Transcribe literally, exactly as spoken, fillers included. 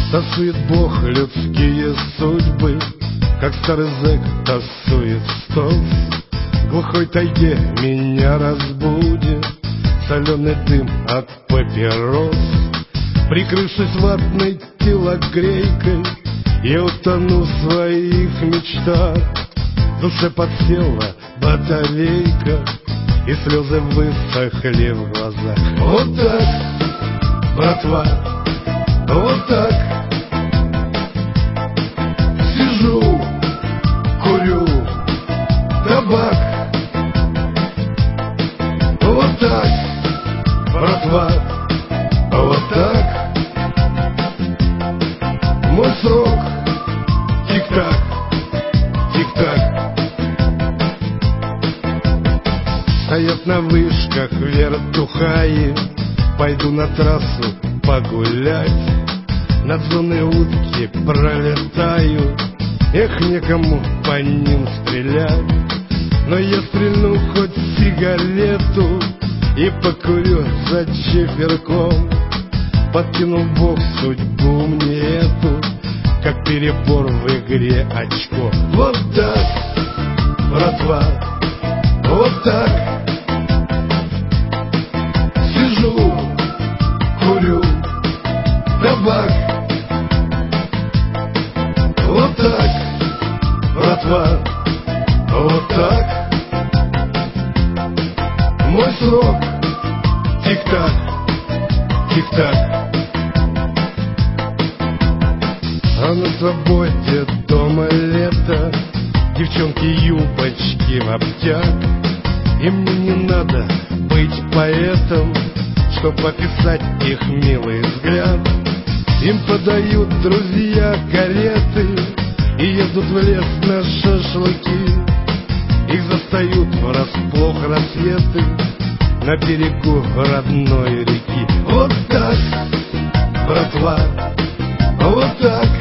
Тасует Бог людские судьбы, как старый зэк тасует стол. В глухой тайге меня разбудит соленый дым от папирос. Прикрывшись ватной телогрейкой, я утону в своих мечтах. В душе подсела батарейка, и слезы высохли в глазах. Вот так, братва, вот так. Сижу, курю табак. Вот так, братва, вот так. Мой срок, тик-так, тик-так. Стоят на вышках вертухаи, пойду на трассу погулять. Над зоной утки пролетаю, эх, некому по ним стрелять. Но я стрельну хоть сигарету и покурю за чиферком. Подкинул Бог судьбу мне эту, как перебор в игре очко. Вот так, братва, вот так. Сижу, курю табак. Вот так, братва, вот так. Мой срок, тик-так, тик-так. А на свободе дома лето, девчонки юбочки в обтяг. И мне не надо быть поэтом, чтоб описать их милый взгляд. Им подают друзья кареты и едут в лес на шашлыки. Их застают врасплох рассветы на берегу родной реки. Вот так, братва, вот так.